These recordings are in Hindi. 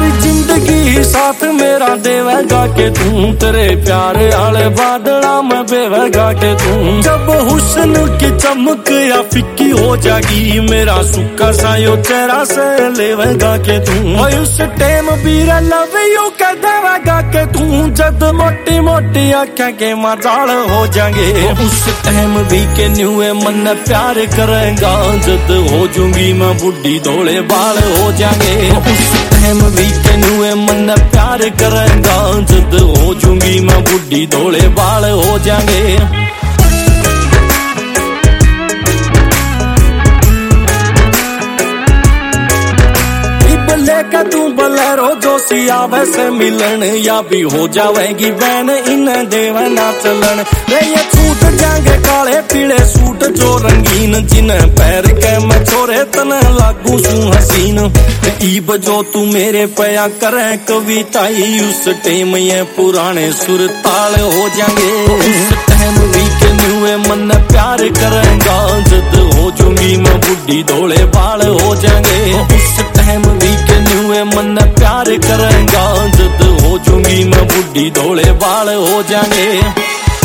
सारी जिंदगी साथ मेरा देवेगा के तू, तेरे प्यार आले बादला में बेवेगा के तू। जब हुस्न की चमक या फिक्की हो जागी, मेरा सुक्का सा यो चेहरा से लेवेगा के तू। और उस टाइम भी लव यू कह देवेगा के तू, जद मोटी मोटी आँखें के मजाल हो जाएंगे। उस टाइम भी के न्यूए मन प्यार करेगा, जद हो जूंगी मैं बुढ़ी धोले बाल हो जाएंगे। उस टाइम भी के न्यूए मन प्यार करेगा, जद हो जूंगी मैं बुढ़ी धोले बाल हो जाएंगे। लेके तू बलेरो जोशिया वैसे मिलन, या भी हो जावेगी बैन इन्हें देवे ना चलन। वे ये छूट जाएंगे काले पीले सूट जो रंगीन, जिन्हें पैर के मैं छोरे तने लागू सू हसीन। ईब जो तू मेरे पया करे कविताई, उस टाइम ये पुराने सुर ताल हो जाएंगे। उस टाइम भी के न्यूए मन प्यार करेगा, जद हो जूंगी मैं बुढ़ी धोले बाल हो जाएंगे। उस टाइम भी के न्यूए मन प्यार करेगा, जद हो जूंगी मैं बुढ़ी धोले बाल हो जाएंगे।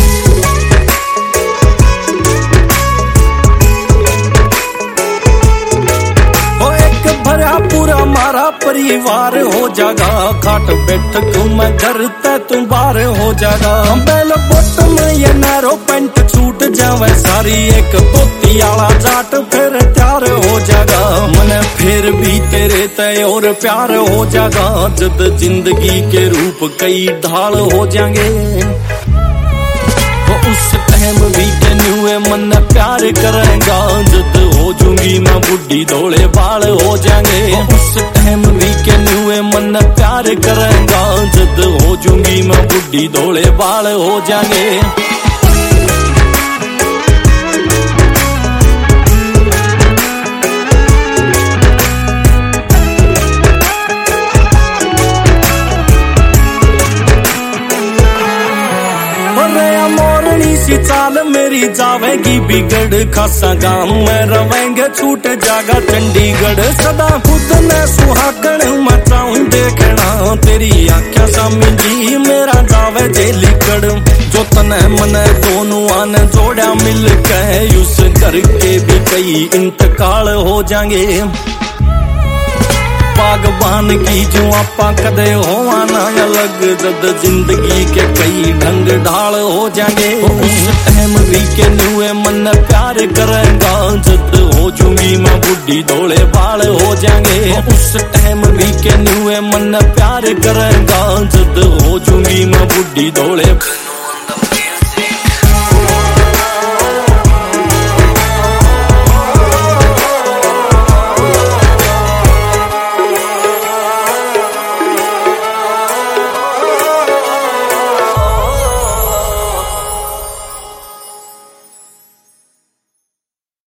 पूरा मारा परिवार हो जागा, खाट बैठक मैं घर ते तुम बार हो जागा। बेल बॉटम ये नैरो पैंट छूट जावे सारी, एक पोती आला जाट फिर तैयार हो जागा। मन फिर भी तेरे तय और प्यार हो जागा, जद जिंदगी के रूप कई ढाल हो जाएंगे। उस टाइम भी के न्यूए मन प्यार करेगा, जद हो जूंगी मैं बुढ़ी धोले बाल हो जाएंगे। उस टाइम भी के न्यूए मन प्यार करेगा, जद हो जूंगी मैं बुढ़ी धोले बाल हो जाएंगे। सी चाल मेरी जावेगी बिगड़, खासा गांव में रवेंगे छूट जागा चंडीगढ़। सदा खुद ने सुहागण मचाऊं देखना, तेरी आँखें सामी जी मेरा जावे जेली कड़। जो तने मने दोनों आने जोड़ा मिल के, उस घर के भी कई इंतकाल हो जाएंगे। बागबान की जो आपा कदे होवाना अलग, जद जिंदगी के कई ढंग ढाल हो जाएंगे। उस टाइम भी के न्यूए मन प्यार करेगा, जद हो जूंगी मैं बुढ़ी धोले बाल हो जाएंगे। उस टाइम भी के न्यूए मन प्यार करेगा, जद हो जूंगी मैं बुढ़ी धोले